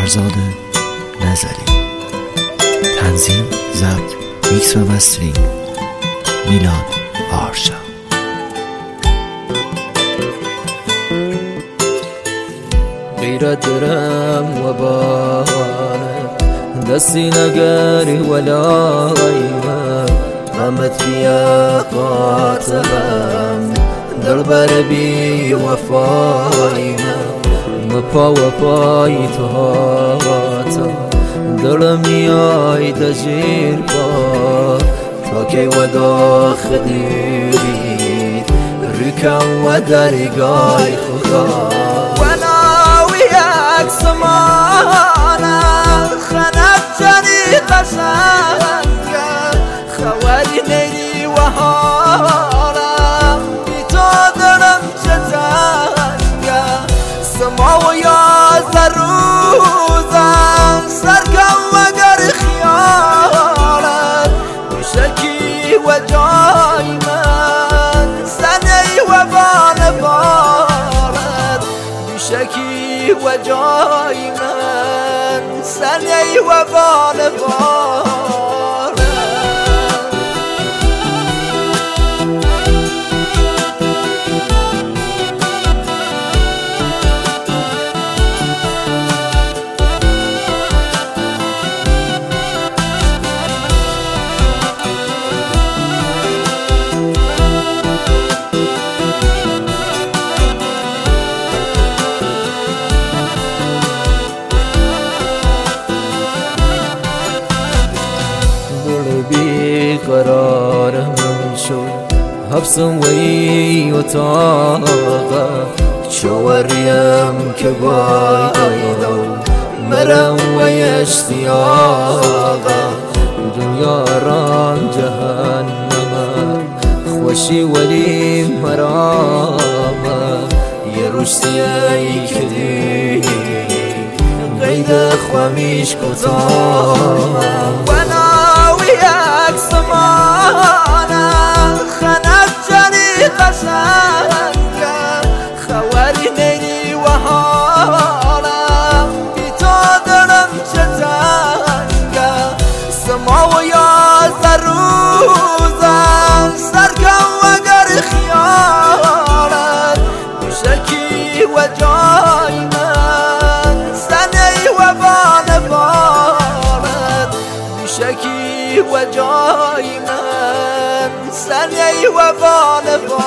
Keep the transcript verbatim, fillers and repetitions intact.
فرزاد نظری. تنظیم، ضبط، میکس و مسترینگ میلاد آرشا. غیرت دارم و بانه دستی نگری ولایمه غمت بیا قاتلم دلبر بی وفایمه مپا و پای تو هاتا دلم نیای دجیر با تا که ودا خدیرید ریکم و درگای خدا سمانه خنب جنی قشنگه خواری نیلی و حالم بی تو دلم چتنگه سما و یازده روزم سرکم وگر خیالت بشکی و جای من سنی و بان بارد بشکی و جای من سنی و بال بارد. قرار من شد حبسم وی اتاقه شوریم که بایدو مرم وی اشتیاقه دنیا رام جهنمه خوشی ولی مرامه یه روشتی ای کدی قید خوامیش کتامه سمانه خنب جنی قشنگه خواری نیلی و حالم بی تو دلم چتنگه سما و یازده روزم سرکم وگر خیالت بشکی و جای من سنی و بان بارد بشکی و جای من سنی و بان بارد.